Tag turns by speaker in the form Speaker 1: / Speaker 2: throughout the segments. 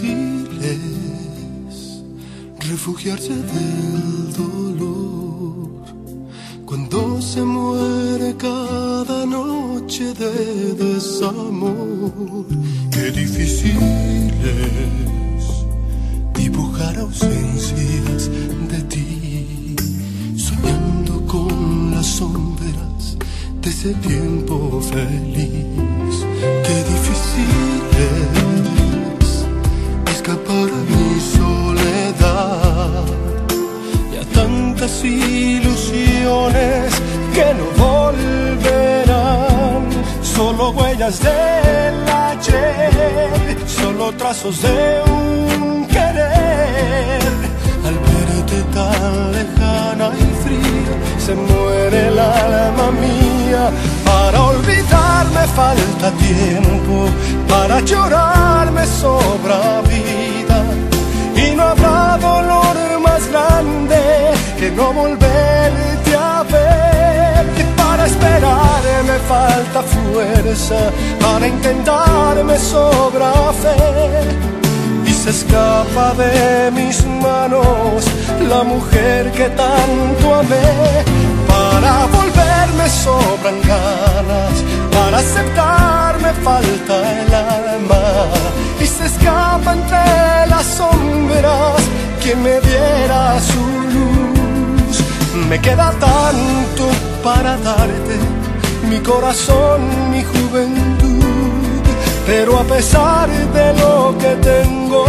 Speaker 1: difícil es refugiarse del dolor cuando se muere cada noche de desamor. Qué difícil es dibujar ausencias de ti, soñando con las sombras de ese tiempo feliz. Qué difícil es escapar a mi soledad y a tantas ilusiones que no volverán. Solo huellas del ayer, solo trazos de un querer. Al verte tan lejana y fría, se muere el alma mía. Para olvidarme falta tiempo, para llorar me sobra vida. Y no habrá dolor más grande que no volverte a ver. Y para esperar me falta fuerza, para intentar me sobra fe. Y se escapa de mis manos la mujer que tanto amé. Para volver me sobran ganas, para aceptar me falta el alma. Y se escapa entre las sombras quien me diera su luz. Me queda tanto para darte, mi corazón, mi juventud, pero a pesar de lo que tengo,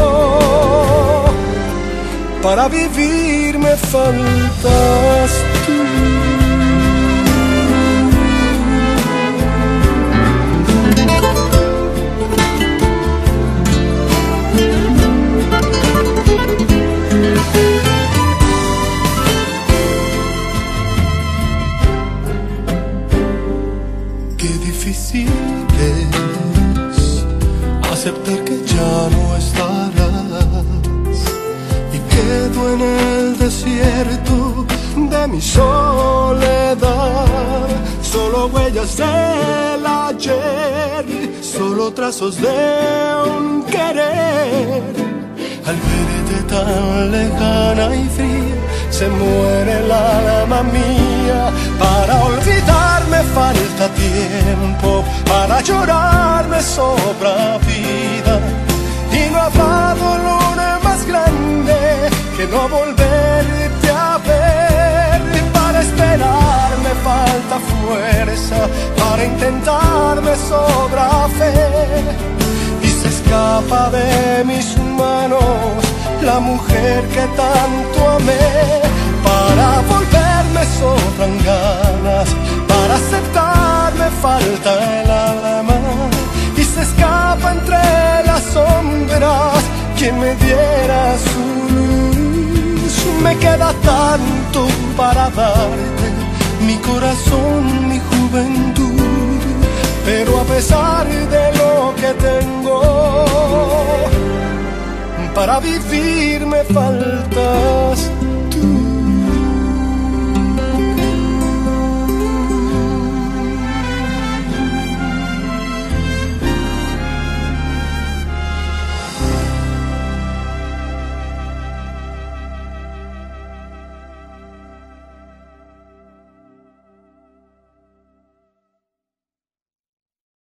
Speaker 1: para vivir me faltas tú. Qué difícil es aceptar que ya no estarás y quedo en el desierto de mi soledad. Solo huellas del ayer, solo trazos de un querer. Al verte tan lejana y fría, se muere el alma mía. Para olvidarme falta tiempo, para llorar me sobra vida. Y no habrá dolor más grande que no volverte a ver. Para esperar me falta fuerza, para intentar me sobra fe. Y se escapa de mis manos la mujer que tanto amé. Para volverme sobran ganas, para aceptar me falta el alma. Y se escapa entre las sombras quien me diera su luz. Me queda tanto para darte, mi corazón, mi juventud, pero a pesar de lo que tengo, para vivir me faltas